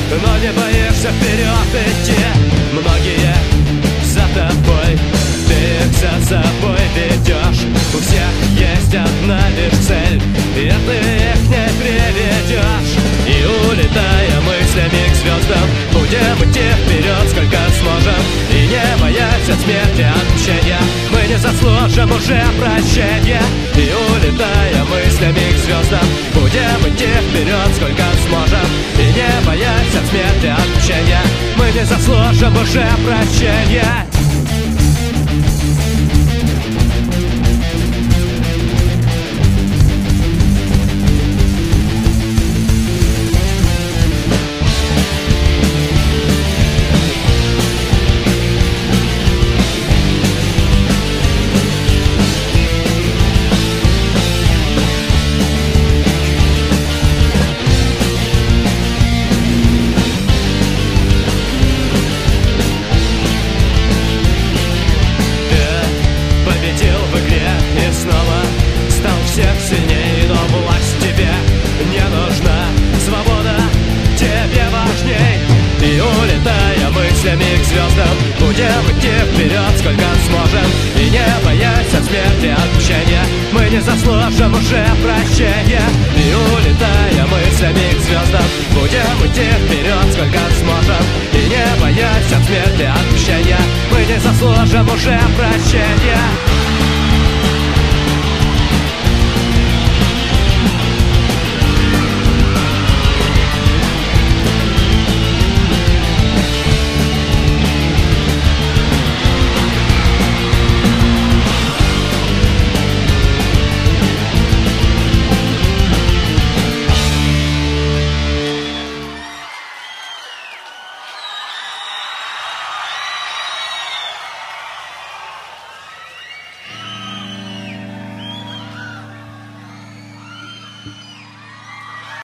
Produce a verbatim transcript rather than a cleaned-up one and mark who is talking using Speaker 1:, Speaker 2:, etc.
Speaker 1: но не боишься вперед идти. Многие за тобой, ты их за собой ведешь. У всех есть одна лишь цель, и ты их не приведешь. И улетая мыслями к звездам, будем идти вперед, сколько сможем. И не боясь от смерти, от мщения, мы не заслужим уже прощения. И улетая мыслями к звездам, будем идти вперед, сколько сможем. И не боясь от смерти, от мщения, мы не заслужим уже прощения. Всех сильнее, но власть тебе не нужна. Свобода тебе важней. И улетая мыслями к звездам, будем идти вперед, сколько сможем. И не боясь от смерти, от мщения, мы не заслужим уже прощения. И улетая мыслями к звездам, будем идти вперед, сколько сможем. И не боясь от смерти, от мщения, мы не заслужим уже прощения.